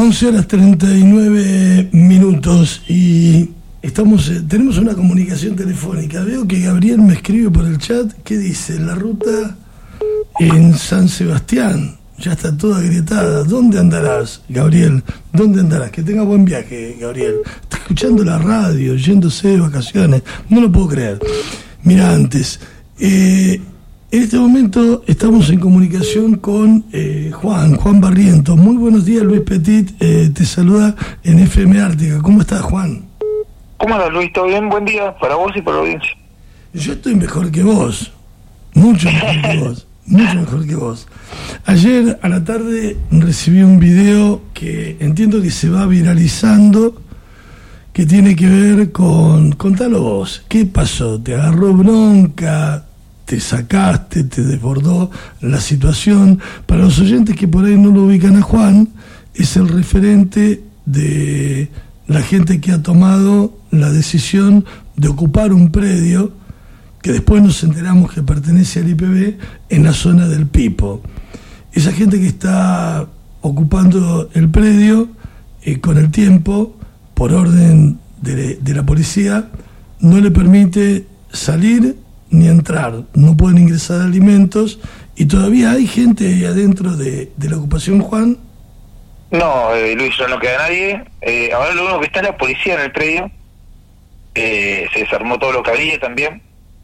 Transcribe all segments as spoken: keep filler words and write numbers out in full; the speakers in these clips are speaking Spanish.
once horas treinta y nueve minutos y estamos, eh, tenemos una comunicación telefónica. Veo que Gabriel me escribe por el chat. ¿Qué dice? La ruta en San Sebastián ya está toda agrietada. ¿Dónde andarás, Gabriel? ¿Dónde andarás? Que tenga buen viaje, Gabriel. Está escuchando la radio, yéndose de vacaciones. No lo puedo creer. Mira, antes... Eh, En este momento estamos en comunicación con eh, Juan, Juan Barrientos. Muy buenos días, Luis Petit, eh, te saluda en F M Ártica. ¿Cómo estás, Juan? ¿Cómo andas, Luis? ¿Todo bien? Buen día para vos y para la audiencia. Yo estoy mejor que vos, mucho mejor que vos, mucho mejor que vos. Ayer a la tarde recibí un video que entiendo que se va viralizando, que tiene que ver con... Contalo vos, ¿qué pasó? ¿Te agarró bronca? ¿Te sacaste, te desbordó la situación? Para los oyentes que por ahí no lo ubican a Juan, es el referente de la gente que ha tomado la decisión de ocupar un predio que después nos enteramos que pertenece al I P B en la zona del Pipo. Esa gente que está ocupando el predio, eh, con el tiempo, por orden de, de la policía, no le permite salir ni entrar, no pueden ingresar alimentos, y todavía hay gente ahí adentro de, de la ocupación, Juan. No, eh, Luis, ya no queda nadie. Eh, ahora lo único que está es la policía en el predio. Eh, se desarmó todo lo que había también.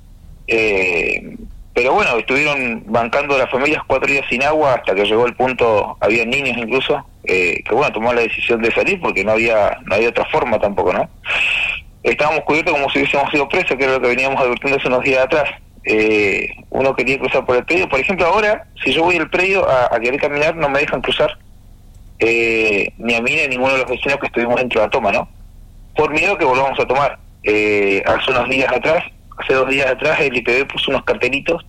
Eh, pero bueno, estuvieron bancando a las familias cuatro días sin agua hasta que llegó el punto, había niños incluso, eh, que bueno, tomó la decisión de salir porque no había, no había otra forma tampoco, ¿no? Estábamos cubiertos como si hubiésemos sido presos, que era lo que veníamos advirtiendo hace unos días atrás. Eh, uno quería cruzar por el predio. Por ejemplo, ahora, si yo voy al predio a, a querer caminar, no me dejan cruzar. Eh, ni a mí ni a ninguno de los vecinos que estuvimos dentro de la toma, ¿no? Por miedo que volvamos a tomar. Eh, hace unos días atrás, hace dos días atrás, el I P B puso unos cartelitos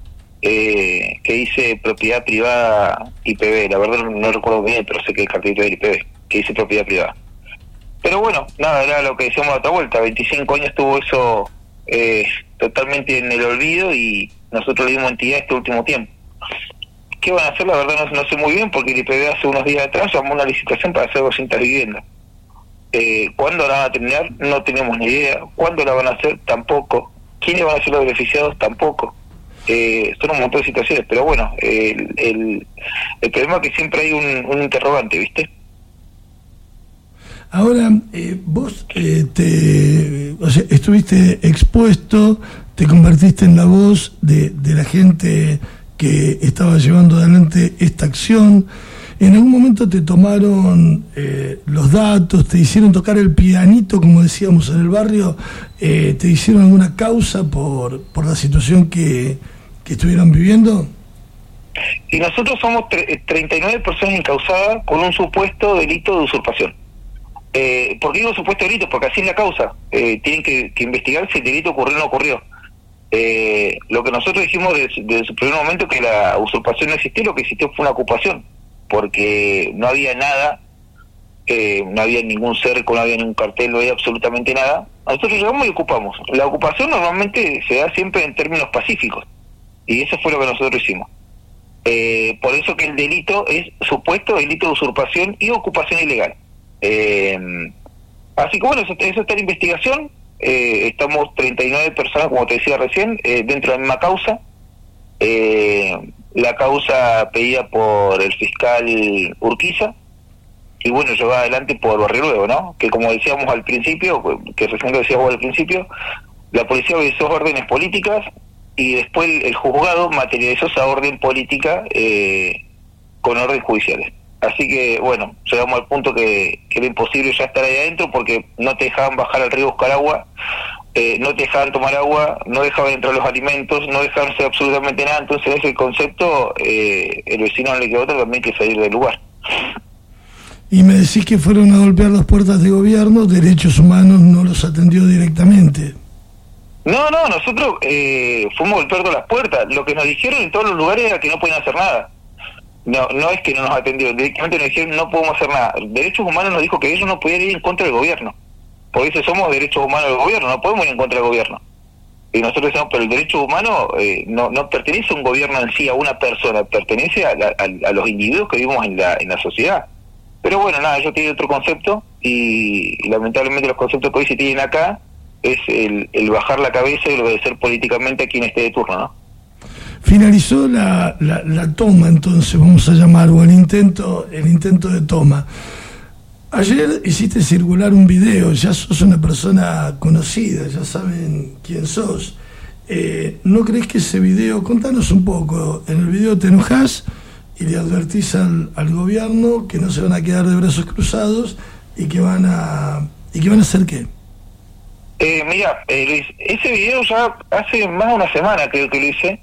eh, que dice propiedad privada I P B. La verdad no, no recuerdo bien, pero sé que el cartelito es del I P B, que dice propiedad privada. Pero bueno, nada, era lo que decíamos la otra vuelta, veinticinco años estuvo eso eh, totalmente en el olvido y nosotros le dimos entidad este último tiempo. ¿Qué van a hacer? La verdad no, no sé muy bien, porque el I P B hace unos días atrás llamó una licitación para hacer doscientas viviendas. Eh, ¿Cuándo la van a terminar? No tenemos ni idea. ¿Cuándo la van a hacer? Tampoco. ¿Quiénes van a ser los beneficiados? Tampoco. Eh, son un montón de situaciones, pero bueno, eh, el, el, el problema es que siempre hay un, un interrogante, ¿viste? Ahora, eh, vos eh, te, o sea, estuviste expuesto, te convertiste en la voz de, de la gente que estaba llevando adelante esta acción. En algún momento te tomaron eh, los datos, te hicieron tocar el pianito, como decíamos en el barrio, eh, te hicieron alguna causa por, por la situación que, que estuvieron viviendo. Y nosotros somos tre- treinta y nueve personas encausadas con un supuesto delito de usurpación. Eh, ¿Por qué digo supuesto delito? Porque así es la causa. Eh, tienen que, que investigar si el delito ocurrió o no ocurrió. Eh, lo que nosotros dijimos desde, desde su primer momento, que la usurpación no existió, lo que existió fue una ocupación, porque no había nada, eh, no había ningún cerco, no había ningún cartel, no había absolutamente nada. Nosotros llegamos y ocupamos. La ocupación normalmente se da siempre en términos pacíficos, y eso fue lo que nosotros hicimos. Eh, por eso que el delito es supuesto delito de usurpación y ocupación ilegal. Eh, así que bueno, eso, eso está en investigación. Eh, estamos treinta y nueve personas, como te decía recién, eh, dentro de la misma causa. Eh, la causa pedida por el fiscal Urquiza y bueno, llevada adelante por Barrio Nuevo, ¿no? Que como decíamos al principio, que recién lo decíamos al principio, la policía obedeció órdenes políticas y después el, el juzgado materializó esa orden política eh, con órdenes judiciales. Así que, bueno, llegamos al punto que, que era imposible ya estar ahí adentro porque no te dejaban bajar al río a buscar agua, eh, no te dejaban tomar agua, no dejaban entrar los alimentos, no dejaban hacer absolutamente nada. Entonces, en ese concepto, eh, el vecino no le quedó otra también que salir del lugar. Y me decís que fueron a golpear las puertas de gobierno, Derechos Humanos no los atendió directamente. No, no, nosotros eh, fuimos golpeando las puertas. Lo que nos dijeron en todos los lugares era que no podían hacer nada. No, no es que no nos atendieron, directamente nos dijeron no podemos hacer nada. Derechos Humanos nos dijo que ellos no podían ir en contra del gobierno, porque eso somos derechos humanos del gobierno, no podemos ir en contra del gobierno. Y nosotros decimos, pero el derecho humano eh, no, no pertenece a un gobierno en sí, a una persona, pertenece a, la, a, a los individuos que vivimos en la, en la sociedad. Pero bueno, nada, yo tengo otro concepto y, y lamentablemente los conceptos que hoy se tienen acá es el, el bajar la cabeza y obedecer políticamente a quien esté de turno, ¿no? Finalizó la, la, la toma, entonces, vamos a llamar, o el intento, el intento de toma. Ayer hiciste circular un video, ya sos una persona conocida, ya saben quién sos. Eh, ¿No crees que ese video, contanos un poco, en el video te enojás y le advertís al, al gobierno que no se van a quedar de brazos cruzados y que van a y que van a hacer qué? Eh, mira, eh, Luis, ese video ya hace más de una semana creo que lo hice.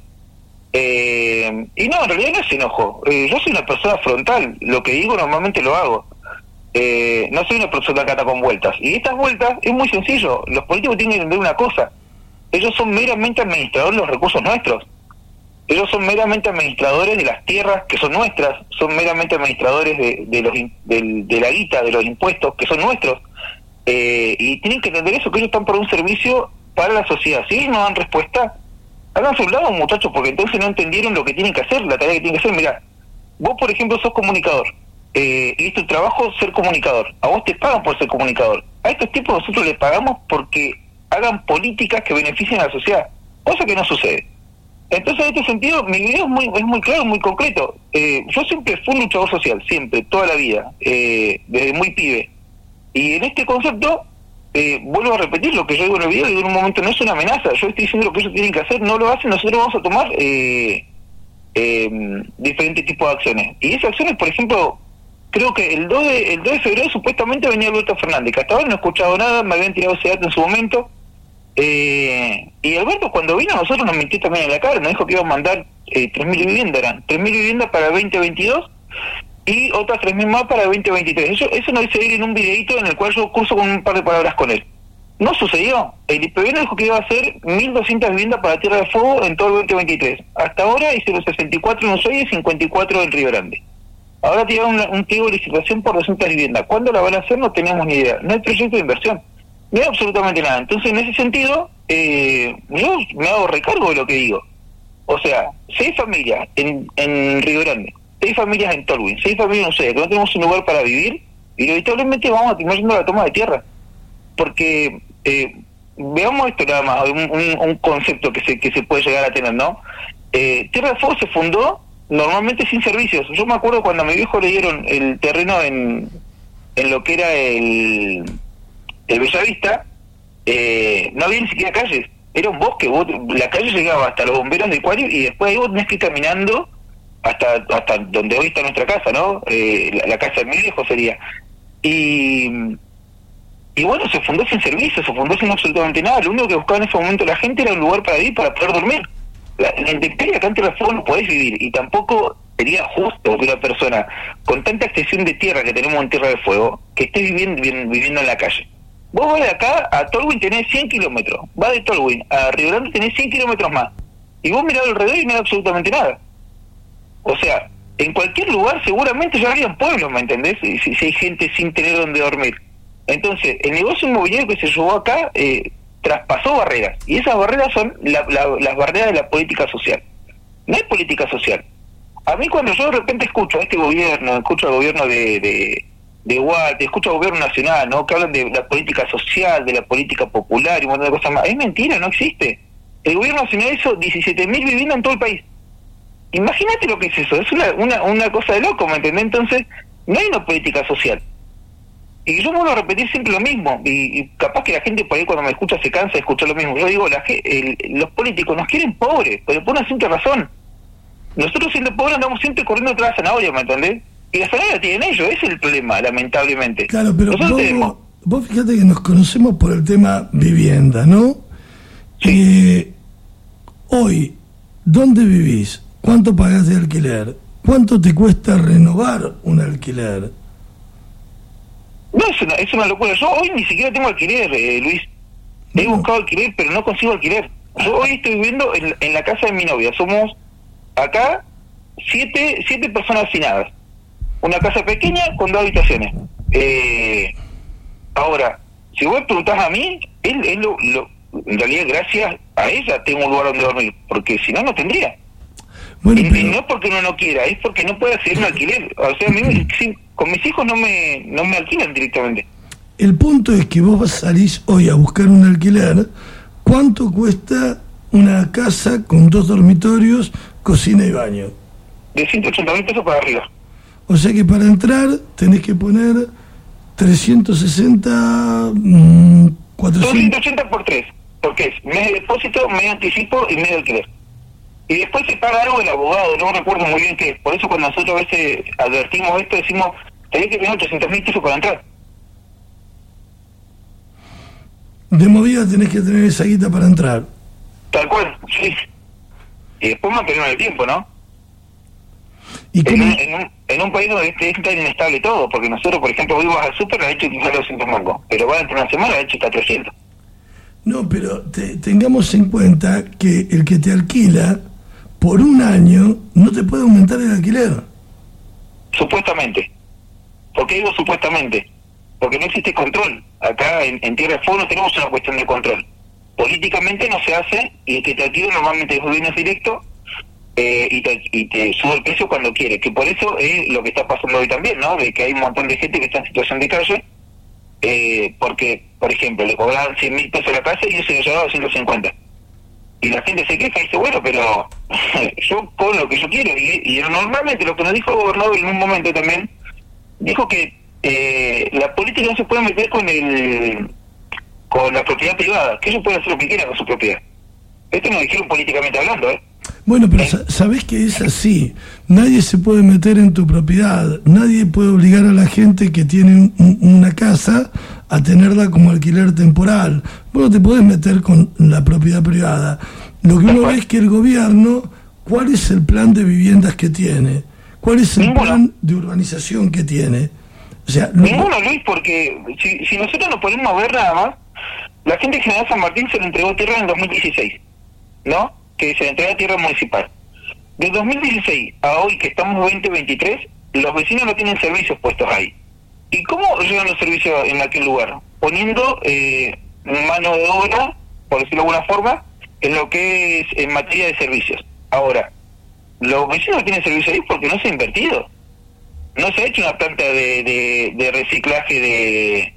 Eh, y no, en realidad no es enojo. Eh, yo soy una persona frontal, lo que digo normalmente lo hago. Eh, no soy una persona que anda con vueltas. Y estas vueltas es muy sencillo. Los políticos tienen que entender una cosa. Ellos son meramente administradores de los recursos nuestros. Ellos son meramente administradores de las tierras que son nuestras. Son meramente administradores de, de, los, de, de la guita, de los impuestos que son nuestros. Eh, y tienen que entender eso, que ellos están por un servicio para la sociedad. Si ellos no dan respuesta, háganse a un lado, muchachos, porque entonces no entendieron lo que tienen que hacer, la tarea que tienen que hacer. Mirá, vos por ejemplo sos comunicador, eh, y es tu trabajo ser comunicador, a vos te pagan por ser comunicador, a estos tipos nosotros les pagamos porque hagan políticas que beneficien a la sociedad, cosa que no sucede. Entonces en este sentido mi video es muy, es muy claro, muy concreto. Eh, yo siempre fui un luchador social, siempre, toda la vida, eh, desde muy pibe, y en este concepto Eh, vuelvo a repetir lo que yo digo en el video, y en un momento no es una amenaza, yo estoy diciendo lo que ellos tienen que hacer, no lo hacen, nosotros vamos a tomar eh, eh, diferentes tipos de acciones. Y esas acciones, por ejemplo, creo que el dos de, el dos de febrero supuestamente venía Alberto Fernández, que hasta ahora no he escuchado nada, me habían tirado ese dato en su momento, eh, y Alberto cuando vino a nosotros nos mintió también en la cara, nos dijo que iba a mandar eh, tres mil viviendas, eran tres mil viviendas para el veinte veintidós, y otras tres mil más para el veinte veintitrés. Eso, eso nos dice ir en un videito en el cual yo curso con un par de palabras con él. No sucedió. El I P B nos dijo que iba a hacer mil doscientas viviendas para Tierra del Fuego en todo el veinte veintitrés. Hasta ahora hicieron sesenta y cuatro en Ushuaia y cincuenta y cuatro en Río Grande. Ahora tienen un, un pliego de licitación por doscientas viviendas. ¿Cuándo la van a hacer? No tenemos ni idea. No hay proyecto de inversión. No hay absolutamente nada. Entonces, en ese sentido, eh, yo me hago recargo de lo que digo. O sea, seis familias en, en Río Grande, seis familias en Tolwyn, seis familias en Ushuaia, que no tenemos un lugar para vivir, y inevitablemente vamos a terminar yendo a la toma de tierra. Porque, eh, veamos esto nada más, un, un, un concepto que se que se puede llegar a tener, ¿no? Eh, Tierra del Fuego se fundó normalmente sin servicios. Yo me acuerdo cuando a mi viejo le dieron el terreno en, en lo que era el, el Bellavista, eh, no había ni siquiera calles, era un bosque, vos, la calle llegaba hasta los bomberos de Acuario y después ahí vos tenés que ir caminando hasta hasta donde hoy está nuestra casa, ¿no? Eh, la, la casa de mi viejo sería. Y, y bueno, se fundó sin servicios, se fundó sin absolutamente nada. Lo único que buscaba en ese momento la gente era un lugar para vivir, para poder dormir. La, en la intemperie acá en Tierra del Fuego no podés vivir, y tampoco sería justo que una persona con tanta extensión de tierra que tenemos en Tierra del Fuego, que esté viviendo, viviendo en la calle. Vos vas de acá a Tolwyn, tenés cien kilómetros, vas de Tolwyn a Río Grande, tenés cien kilómetros más, y vos mirás alrededor y no hay absolutamente nada. O sea, en cualquier lugar seguramente ya habrían pueblos, ¿me entendés? Si, si hay gente sin tener donde dormir. Entonces, el negocio inmobiliario que se llevó acá eh, traspasó barreras, y esas barreras son la, la, las barreras de la política social. No hay política social. A mí cuando yo de repente escucho a este gobierno, escucho al gobierno de, de, de Guate, escucho al gobierno nacional, ¿no? Que hablan de la política social, de la política popular y un montón de cosas más, es mentira, no existe. El gobierno nacional hizo diecisiete mil viviendas en todo el país. Imagínate lo que es eso, es una, una, una cosa de loco, ¿me entendés? Entonces, no hay una política social. Y yo vuelvo a repetir siempre lo mismo, y, y capaz que la gente por ahí cuando me escucha se cansa de escuchar lo mismo. Yo digo, la, el, los políticos nos quieren pobres, pero por una simple razón. Nosotros siendo pobres andamos siempre corriendo detrás de la zanahoria, ¿me entendés? Y la zanahoria la tienen ellos, ese es el problema, lamentablemente. Claro, pero Nosotros vos, tenemos... vos fíjate que nos conocemos por el tema vivienda, ¿no? Sí. Eh, hoy, ¿dónde vivís? ¿Cuánto pagás de alquiler? ¿Cuánto te cuesta renovar un alquiler? No, es una, es una locura. Yo hoy ni siquiera tengo alquiler, eh, Luis. He no. buscado alquiler, pero no consigo alquiler. Yo hoy estoy viviendo en, en la casa de mi novia. Somos acá siete siete personas hacinadas. Una casa pequeña con dos habitaciones. Eh, ahora, si vos me preguntás a mí, él, él lo, lo, en realidad gracias a ella tengo un lugar donde dormir, porque si no, no tendría. Bueno, y, pero... y no es porque uno no quiera, es porque no puede acceder a un alquiler. O sea, a mí me, sí, Con mis hijos no me no me alquilan directamente. El punto es que vos salís hoy a buscar un alquiler. ¿Cuánto cuesta una casa con dos dormitorios, cocina y baño? De ciento ochenta mil pesos para arriba. O sea que para entrar tenés que poner trescientos sesenta, mmm, cuatrocientos... ciento ochenta por tres, porque es medio depósito, medio anticipo y medio alquiler. Y después se paga algo del abogado, no recuerdo muy bien qué es. Por eso cuando nosotros a veces advertimos esto, decimos, tenés que tener ochocientos mil pesos para entrar. De movida tenés que tener esa guita para entrar. Tal cual, sí. Y después mantener el tiempo, ¿no? ¿Y cómo? En, un, en, un, en un país donde es tan inestable todo, porque nosotros, por ejemplo, hoy vas al súper, la leche quizás doscientos mangos, pero va dentro de una semana, la leche está trescientos. No, pero te, tengamos en cuenta que el que te alquila por un año no te puede aumentar el alquiler. Supuestamente. ¿Por qué digo supuestamente? Porque no existe control. Acá en, en Tierra del Fuego no tenemos una cuestión de control. Políticamente no se hace, y el que te alquila normalmente es gobierno directo, eh, y, te, y te sube el precio cuando quiere, que por eso es lo que está pasando hoy también, ¿no? De que hay un montón de gente que está en situación de calle, eh, porque, por ejemplo, le cobraban cien mil pesos a la casa y yo se lo llevaba a doscientos cincuenta. Y la gente se queja y dice, bueno, pero yo cobro lo que yo quiero. Y, y normalmente lo que nos dijo el gobernador en un momento también, dijo que eh, la política no se puede meter con el con la propiedad privada, que ellos pueden hacer lo que quieran con su propiedad. Esto nos dijeron políticamente hablando, ¿eh? Bueno, pero ¿Eh? sabés que es así. Nadie se puede meter en tu propiedad. Nadie puede obligar a la gente que tiene un, una casa a tenerla como alquiler temporal. Vos no te podés meter con la propiedad privada. Lo que uno ve es que el gobierno, ¿cuál es el plan de viviendas que tiene? ¿Cuál es el Ninguno. plan de urbanización que tiene? O sea, lo... Ninguno, Luis, porque si, si nosotros nos ponemos a ver nada más, la gente de General San Martín se le entregó tierra en dos mil dieciséis, ¿no? Que se le entregó tierra municipal. De dos mil dieciséis a hoy, que estamos en veinte veintitrés, los vecinos no tienen servicios puestos ahí. ¿Y cómo llegan los servicios en aquel lugar? Poniendo eh, mano de obra, por decirlo de alguna forma, en lo que es en materia de servicios. Ahora, los vecinos no tienen servicio ahí porque no se ha invertido. No se ha hecho una planta de, de, de reciclaje de,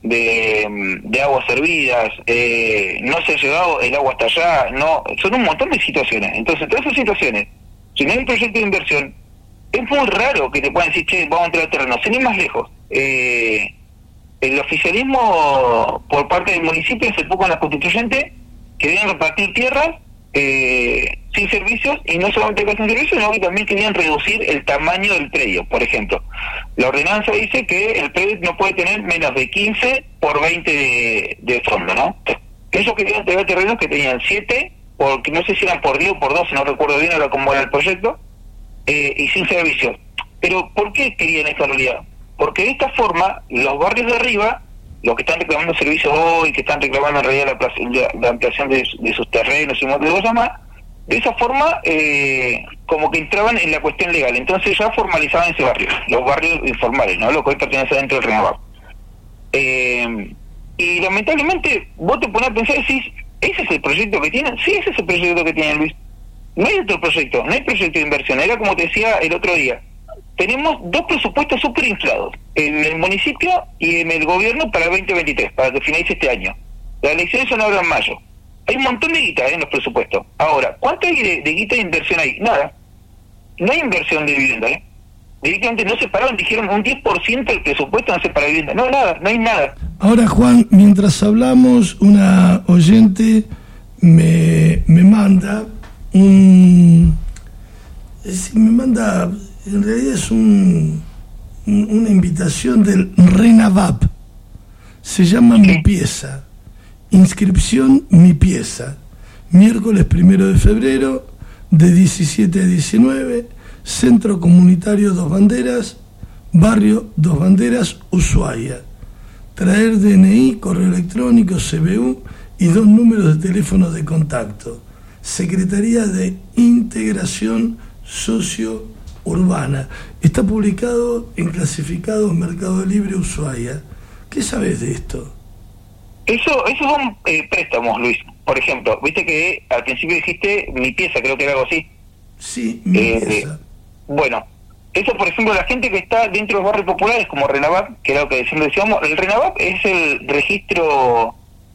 de, de aguas servidas, eh, no se ha llevado el agua hasta allá, no, son un montón de situaciones. Entonces, todas esas situaciones, si no hay un proyecto de inversión, es muy raro que te puedan decir, che, vamos a entrar al terreno, sin ir más lejos. Eh, el oficialismo por parte del municipio se puso con la constituyente que deben repartir tierras eh, sin servicios, y no solamente con servicios, sino que también querían reducir el tamaño del predio. Por ejemplo, la ordenanza dice que el predio no puede tener menos de quince por veinte de, de fondo, ¿no? Que ellos querían tener terrenos que tenían siete, porque no sé si eran por diez o por doce, no recuerdo bien ahora cómo era el proyecto, eh, y sin servicios. Pero ¿por qué querían esta realidad? Porque de esta forma los barrios de arriba, los que están reclamando servicios hoy, que están reclamando en realidad la, la, la ampliación de, de sus terrenos y de cosas más, de esa forma eh, como que entraban en la cuestión legal. Entonces ya formalizaban ese barrio, los barrios informales, ¿no? Lo que hoy pertenece dentro del RENAVAP. Eh, y lamentablemente vos te pones a pensar y decís, ¿ese es el proyecto que tienen? Sí, ese es el proyecto que tienen, Luis. No hay otro proyecto, no hay proyecto de inversión. Era como te decía el otro día, tenemos dos presupuestos súper inflados, en el municipio y en el gobierno para el veinte veintitrés, para que finalice este año. Las elecciones son ahora en mayo. Hay un montón de guita, ¿eh?, en los presupuestos. Ahora, ¿cuánto hay de, de guita de inversión ahí? Nada. No hay inversión de vivienda, ¿eh? Directamente no se pararon, dijeron un diez por ciento del presupuesto no se para vivienda. No, nada, no hay nada. Ahora, Juan, mientras hablamos, una oyente me, me manda un... Es, me manda... En realidad es un, un, una invitación del RENAVAP. Se llama ¿Sí? Mi Pieza. Inscripción Mi Pieza. Miércoles primero de febrero, de diecisiete a diecinueve, Centro Comunitario Dos Banderas, Barrio Dos Banderas, Ushuaia. Traer D N I, correo electrónico, C B U y dos números de teléfono de contacto. Secretaría de Integración Socio Urbana. Está publicado en Clasificados Mercado Libre Ushuaia. ¿Qué sabes de esto? Eso, esos son eh, préstamos, Luis. Por ejemplo, viste que al principio dijiste Mi Pieza, creo que era algo así. Sí, Mi Eh, Pieza. Bueno, Eso, por ejemplo, la gente que está dentro de los barrios populares, como RENAVAP, que era lo que siempre decíamos, el RENAVAP es el registro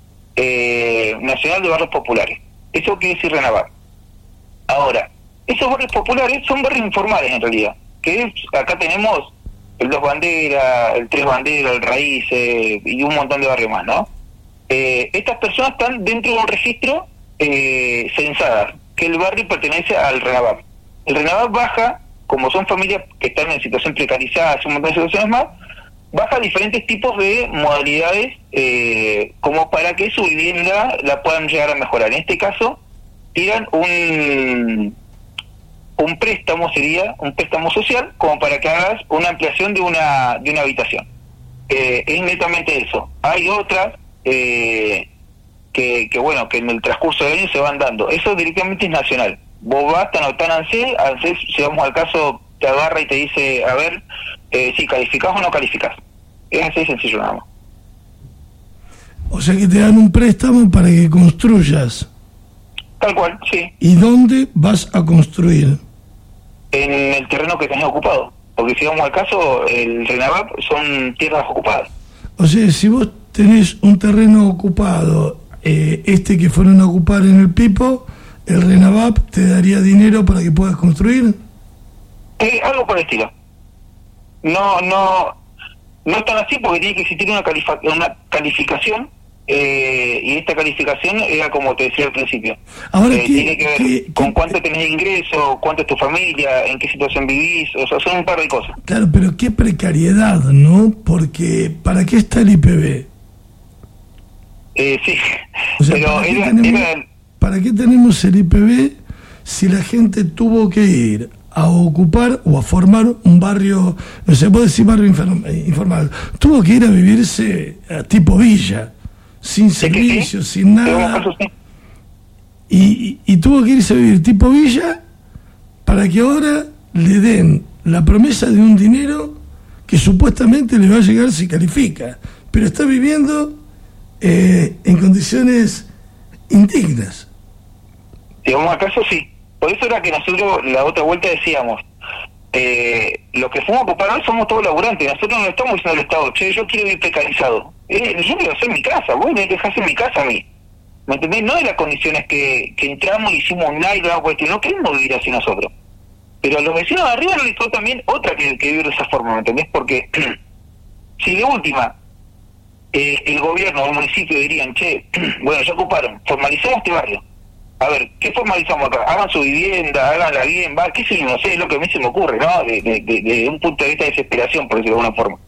eh, nacional de barrios populares. Eso quiere decir RENAVAP. Ahora, esos barrios populares son barrios informales en realidad, que es, acá tenemos el Dos Banderas, el Tres Banderas, el Raíces y un montón de barrios más, ¿no? Eh, estas personas están dentro de un registro eh, censadas, que el barrio pertenece al RENAVAP. El RENAVAP baja, como son familias que están en situación precarizada, un montón de situaciones más, baja diferentes tipos de modalidades eh, como para que su vivienda la puedan llegar a mejorar. En este caso, tiran un un préstamo, sería un préstamo social, como para que hagas una ampliación de una de una habitación. Eh, es netamente eso. Hay otras eh, que, que, bueno, que en el transcurso del año se van dando. Eso directamente es nacional. Vos vas, te anotan ANSES, ANSES, si vamos al caso, te agarra y te dice, a ver, eh, si calificás o no calificás. Es así de sencillo nada más. O sea que te dan un préstamo para que construyas. Tal cual, sí. ¿Y dónde vas a construir? En el terreno que tenés ocupado. Porque si vamos al caso, el RENAVAP son tierras ocupadas. O sea, si vos tenés un terreno ocupado, eh, este que fueron a ocupar en el Pipo, ¿el RENAVAP te daría dinero para que puedas construir? Eh, algo por el estilo. No, no, no es tan así porque tiene que existir una, califa- una calificación eh, y esta calificación era como te decía al principio. Ahora, eh, ¿qué, tiene que ver qué, con qué, cuánto tenés de ingreso, cuánto es tu familia, en qué situación vivís, o sea, son un par de cosas. Claro, pero qué precariedad, ¿no? Porque ¿para qué está el I P B? Eh, sí, O sea, pero ¿para, qué era, tenemos, era... ¿para qué tenemos el I P B si la gente tuvo que ir a ocupar o a formar un barrio, no sé, puedo decir barrio informal, tuvo que ir a vivirse a tipo villa, sin servicios, sí, sin nada, sí. y, y, y tuvo que irse a vivir tipo villa para que ahora le den la promesa de un dinero que supuestamente le va a llegar si califica, pero está viviendo eh, en condiciones indignas. Si vamos al caso, sí. Por eso era que nosotros la otra vuelta decíamos, eh, los que fuimos a ocupar hoy somos todos laburantes, nosotros no estamos diciendo al Estado, che, yo quiero ir precarizado. Eh, yo quiero hacer mi casa, vos me dejás en mi casa a mí. ¿Me entendés? No de las condiciones que, que entramos y hicimos un aire, una cuestión, no queremos vivir así nosotros. Pero a los vecinos de arriba les tocó también otra que, que vivir de esa forma, ¿me entendés? Porque si de última eh, el gobierno o el municipio dirían, che, bueno, ya ocuparon, formalizamos este barrio. A ver, ¿qué formalizamos acá? Hagan su vivienda, háganla bien, va, qué sé yo, no sé, es lo que a mí se me ocurre, ¿no? De, de, de, de un punto de vista de desesperación, por decirlo de alguna forma.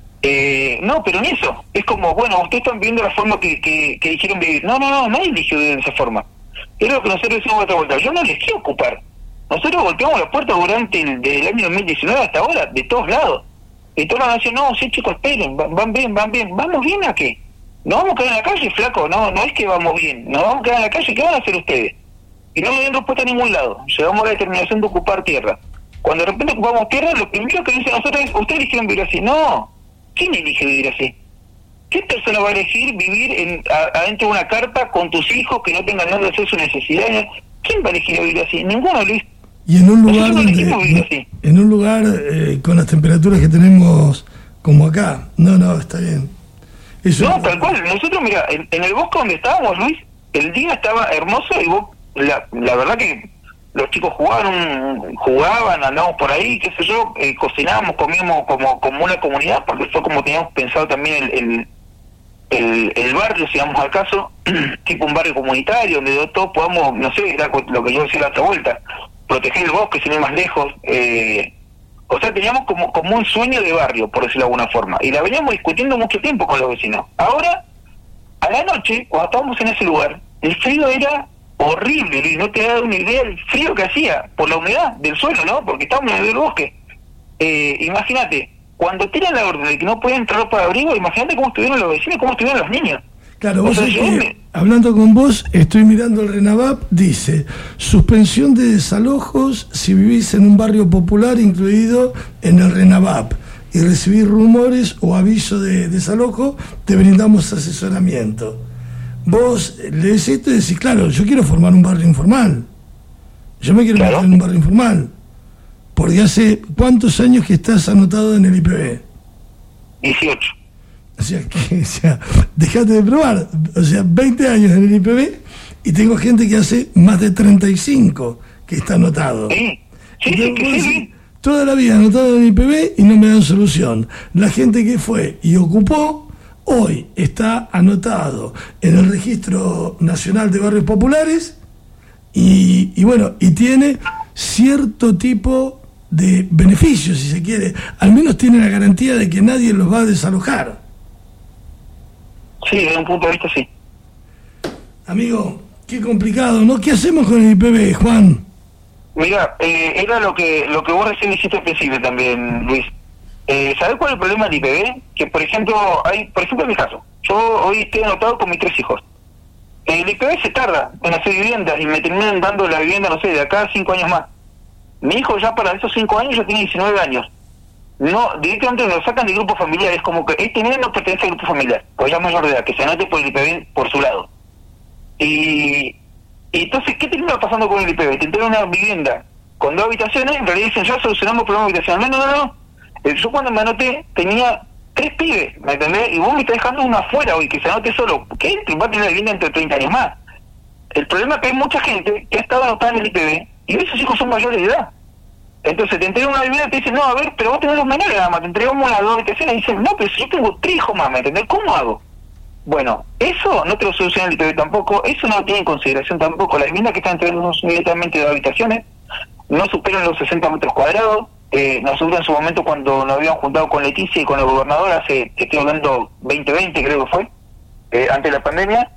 Eh, no, pero en eso, es como, bueno, ustedes están viendo la forma que, que, que dijeron vivir. No, no, no, nadie eligió vivir de esa forma. Es lo que nosotros decimos otra vuelta, yo no les quiero ocupar. Nosotros golpeamos la puerta durante el, del año dos mil diecinueve hasta ahora, de todos lados. Y todos nos dicen, no, sí chicos, esperen, van, van bien, van bien. ¿Vamos bien a qué? ¿No vamos a quedar en la calle, flaco? No, no es que vamos bien, nos vamos a quedar en la calle, ¿qué van a hacer ustedes? Y no me den respuesta a ningún lado. Llegamos a la determinación de ocupar tierra. Cuando de repente ocupamos tierra, lo primero que dicen nosotros es, ustedes eligieron vivir así. No, ¿quién elige vivir así? ¿Qué persona va a elegir vivir en, a, adentro de una carpa con tus hijos que no tengan nada de hacer sus necesidades? ¿Quién va a elegir vivir así? Ninguno, Luis. Y en un lugar no donde, vivir así. en un lugar eh, con las temperaturas que tenemos como acá. No, no, está bien. Eso no, es... tal cual. Nosotros, mira, en, en el bosque donde estábamos, Luis, el día estaba hermoso y vos, la, la verdad que los chicos jugaban, jugaban, andábamos por ahí, qué sé yo, eh, cocinábamos, comíamos como, como una comunidad, porque fue como teníamos pensado también el, el, el, el barrio, si vamos al caso, tipo un barrio comunitario, donde todos podamos, no sé, era lo que yo decía la otra vuelta, proteger el bosque sin ir más lejos, eh, o sea, teníamos como, como un sueño de barrio, por decirlo de alguna forma, y la veníamos discutiendo mucho tiempo con los vecinos. Ahora, a la noche, cuando estábamos en ese lugar, el frío era horrible, y no te da una idea del frío que hacía, por la humedad del suelo, ¿no? Porque estábamos en el bosque. Eh, imagínate, cuando tiran la orden de que no pueden entrar para abrigo, imagínate cómo estuvieron los vecinos, cómo estuvieron los niños. Claro, vos o sea, sabés yo que, me... hablando con vos, estoy mirando el RENAVAP, dice, suspensión de desalojos si vivís en un barrio popular incluido en el RENAVAP y recibís rumores o aviso de desalojo, te brindamos asesoramiento. Vos lees esto y decís, claro, yo quiero formar un barrio informal, yo me quiero Claro. meter en un barrio informal, Porque hace cuántos años que estás anotado en el I P B. dieciocho. O sea, que, o sea, dejate de probar. O sea, veinte años en el I P B y tengo gente que hace más de treinta y cinco que está anotado. Sí, sí, sí, que sí, sí. Toda la vida anotado en el I P B y no me dan solución. La gente que fue y ocupó, hoy está anotado en el Registro Nacional de Barrios Populares y, y bueno, y tiene cierto tipo de beneficios, si se quiere. Al menos tiene la garantía de que nadie los va a desalojar. Sí, desde un punto de vista sí. Amigo, qué complicado, ¿no? ¿Qué hacemos con el I P B, Juan? Mira, eh, era lo que lo que vos recién dijiste al principio también, Luis. Eh, ¿Sabés cuál es el problema del I P B? Que, por ejemplo, hay, por ejemplo, en mi caso, yo hoy estoy anotado con mis tres hijos. El I P B se tarda en hacer viviendas y me terminan dando la vivienda, no sé, de acá a cinco años más. Mi hijo ya para esos cinco años ya tiene diecinueve años. No, directamente lo sacan del grupo familiar, es como que este niño no pertenece al grupo familiar, pues ya es mayor de edad, que se anote por el I P B por su lado. Y, y entonces, ¿qué termina pasando con el I P B? Te entregan una vivienda con dos habitaciones, en realidad dicen, ya solucionamos el problema habitacional. No, no, no, no. Yo cuando me anoté tenía tres pibes, ¿me entendés? Y vos me estás dejando uno afuera hoy, que se anote solo. ¿Qué? Va a tener la vivienda entre treinta años más. El problema es que hay mucha gente que ha estado anotada en el I P B y esos hijos son mayores de edad. Entonces te entregan una vivienda y te dicen, no, a ver, pero vos tenés los menores nada más, te entregamos las dos habitaciones y dicen, no, pero si yo tengo tres hijos más, ¿me entendés? ¿Cómo hago? Bueno, eso no te lo soluciona el I P B tampoco, eso no lo tiene en consideración tampoco. Las viviendas que están entregando son directamente de habitaciones, no superan los sesenta metros cuadrados. Eh, nosotros en su momento, cuando nos habíamos juntado con Leticia y con el gobernador, hace, te estoy hablando veinte veinte creo que fue, eh, antes de la pandemia,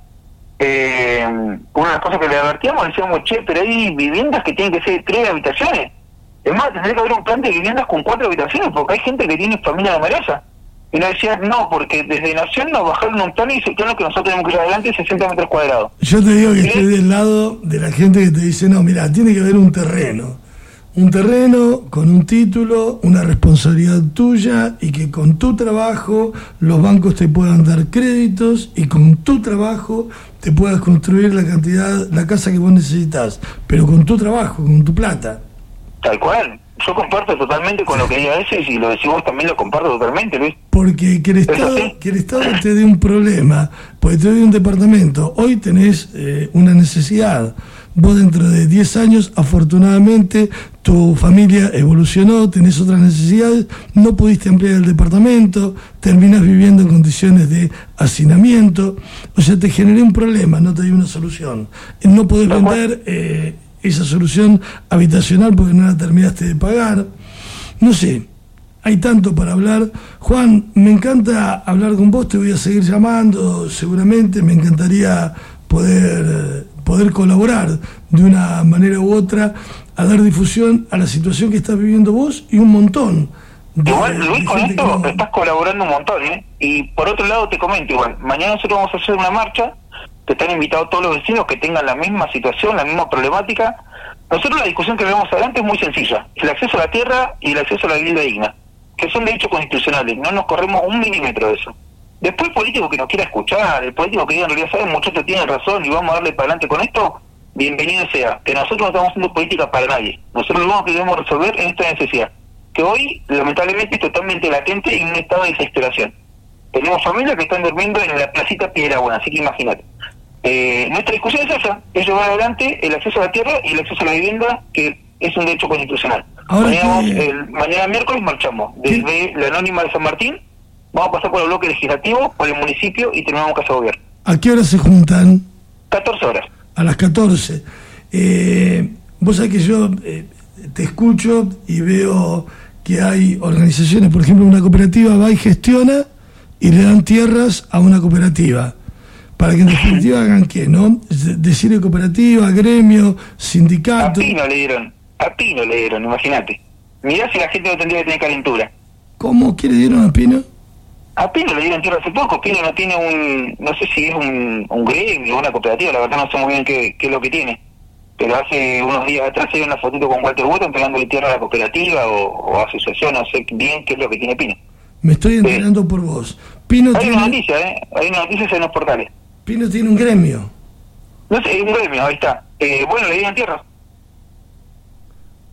eh, una de las cosas que le advertíamos, le decíamos, che, pero hay viviendas que tienen que ser tres habitaciones. Es más, tendría que haber un plan de viviendas con cuatro habitaciones, porque hay gente que tiene familia numerosa. Y nos decían, no, porque desde Nación nos bajaron un plan y dice que lo que nosotros tenemos que ir adelante sesenta metros cuadrados. Yo te digo que estoy del lado de la gente que te dice, no, mira, tiene que haber un terreno. Un terreno con un título, una responsabilidad tuya y que con tu trabajo los bancos te puedan dar créditos y con tu trabajo te puedas construir la cantidad, la casa que vos necesitas, pero con tu trabajo, con tu plata. Tal cual. Yo comparto totalmente con lo que ella dice y si lo decimos también lo comparto totalmente, Luis. Porque que el Estado, sí. que el Estado te dé un problema, porque te doy un departamento, hoy tenés eh, una necesidad. Vos dentro de diez años, afortunadamente, tu familia evolucionó, tenés otras necesidades, no pudiste ampliar el departamento, terminás viviendo en condiciones de hacinamiento, o sea, te generé un problema, no te di una solución. No podés vender eh, esa solución habitacional porque no la terminaste de pagar. No sé, hay tanto para hablar. Juan, me encanta hablar con vos, te voy a seguir llamando, seguramente, me encantaría poder... poder colaborar de una manera u otra a dar difusión a la situación que estás viviendo vos y un montón de, igual Luis, de con esto no... estás colaborando un montón, ¿eh? Y por otro lado te comento igual, mañana nosotros vamos a hacer una marcha, que están invitados todos los vecinos que tengan la misma situación, la misma problemática. Nosotros la discusión que vemos adelante es muy sencilla, el acceso a la tierra y el acceso a la vivienda digna, que son derechos constitucionales, no nos corremos un milímetro de eso. Después el político que nos quiera escuchar, el político que diga en realidad, ¿saben, muchachos, tienen razón y vamos a darle para adelante con esto? Bienvenido sea, que nosotros no estamos haciendo política para nadie. Nosotros lo único que debemos resolver es esta necesidad, que hoy, lamentablemente, es totalmente latente y en un estado de desesperación. Tenemos familias que están durmiendo en la placita Piedrabuena, así que imagínate. Eh, nuestra discusión es esa, es llevar adelante el acceso a la tierra y el acceso a la vivienda, que es un derecho constitucional. Mañana, que... el, mañana miércoles marchamos desde ¿Qué? la Anónima de San Martín. Vamos a pasar por el bloque legislativo, por el municipio y terminamos Casa de Gobierno. ¿A qué hora se juntan? catorce horas. A las catorce. Eh, vos sabés que yo eh, te escucho y veo que hay organizaciones, por ejemplo, una cooperativa va y gestiona y le dan tierras a una cooperativa. Para que en definitiva hagan qué, ¿no? Decir cooperativa, gremio, sindicato. A Pino le dieron, a Pino le dieron, imagínate. Mirá si la gente no tendría que tener calentura. ¿Cómo? ¿Qué le dieron a Pino? A Pino le dieron tierra hace poco. Pino no tiene un, no sé si es un, un gremio o una cooperativa, la verdad no sé muy bien qué, qué es lo que tiene. Pero hace unos días atrás se dio una fotito con Walter Button pegándole tierra a la cooperativa o, o asociación, no sé bien qué es lo que tiene Pino. Me estoy enterando eh, por vos. Pino hay tiene... una noticia, ¿eh? Hay una noticia en los portales. Pino tiene un gremio. No sé, un gremio, ahí está. Eh, bueno, le dieron tierra.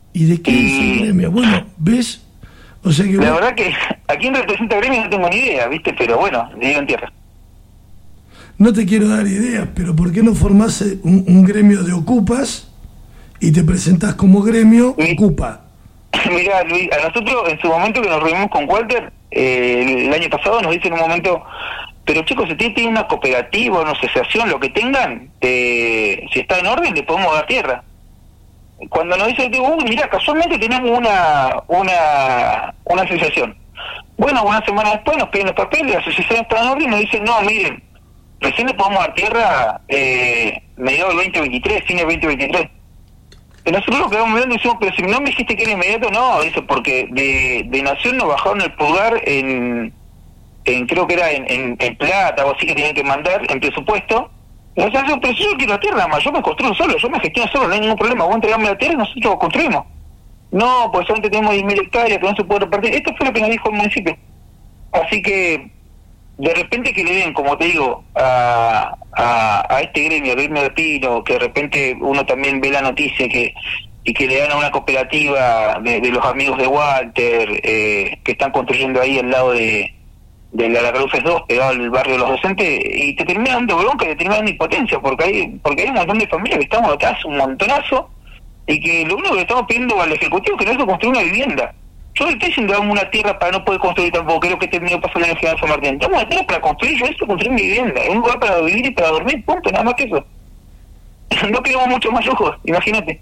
¿Y de qué es el gremio? Bueno, ¿ves? O sea que la vos... verdad que a quién representa el gremio no tengo ni idea, ¿viste? Pero bueno, le digo en tierra. No te quiero dar ideas, pero ¿por qué no formás un, un gremio de ocupas y te presentás como gremio Mi... ocupa? Mirá, Luis, a nosotros en su momento que nos reunimos con Walter, eh, el año pasado nos dice en un momento, pero chicos, si tienen una cooperativa, una asociación, lo que tengan, eh, si está en orden, le podemos dar tierra. Cuando nos dicen, digo, uy, mira, casualmente tenemos una una una asociación. Bueno, una semana después nos piden los papeles, la asociación está en orden y nos dicen, no, miren, recién le podemos dar tierra eh, mediados del veinte veintitrés, fin del veinte veintitrés. Y nosotros lo quedamos mirando y decimos, pero si no me dijiste que era inmediato, no, dice, porque de, de Nación nos bajaron el pulgar en, en creo que era en, en, en plata o así que tenían que mandar en presupuesto. Y nosotros decimos, pero si yo quiero la tierra, más yo me construyo solo, yo me gestiono solo, no hay ningún problema, vos entregame la tierra y nosotros construimos. No, pues solamente tenemos diez mil hectáreas que no se puede repartir. Esto fue lo que nos dijo el municipio. Así que, de repente que le den, como te digo, a, a, a este gremio, al gremio de Pino, que de repente uno también ve la noticia que y que le dan a una cooperativa de, de los amigos de Walter, eh, que están construyendo ahí al lado de, de la Lacruces dos, pegado al barrio de los docentes, y te terminan dando bronca, te terminan dando impotencia, porque hay, porque hay un montón de familias que estamos atrás, un montonazo, y que lo único que le estamos pidiendo al Ejecutivo es que no se construya una vivienda. Yo no estoy diciendo damos una tierra para no poder construir tampoco, creo que he terminado pasando en el General San Martín. Damos una tierra para construir, yo esto construir mi vivienda, es un lugar para vivir y para dormir, punto, nada más que eso. No queremos mucho más lujos, imagínate.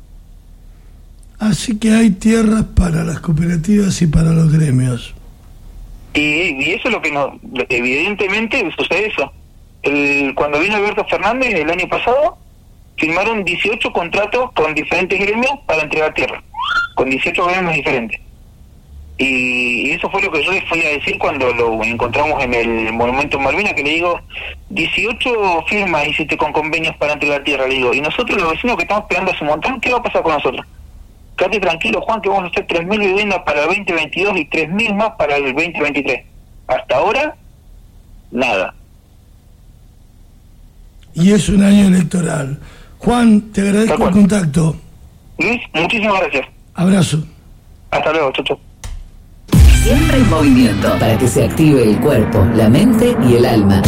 Así que hay tierras para las cooperativas y para los gremios. Y, y eso es lo que nos, evidentemente sucede eso. El, cuando vino Alberto Fernández el año pasado, firmaron dieciocho contratos con diferentes gremios para entregar tierra, con dieciocho gremios diferentes. Y, y eso fue lo que yo les fui a decir cuando lo encontramos en el Monumento Malvinas, que le digo, dieciocho firmas hiciste con convenios para entregar tierra, le digo, y nosotros los vecinos que estamos esperando hace un montón, ¿qué va a pasar con nosotros? Quédate tranquilo, Juan, que vamos a hacer tres mil viviendas para el veinte veintidós y tres mil más para el veinte veintitrés. Hasta ahora, nada. Y es un año electoral. Juan, te agradezco el contacto. Luis, muchísimas gracias. Abrazo. Hasta luego, chau, chau. Siempre en movimiento, para que se active el cuerpo, la mente y el alma.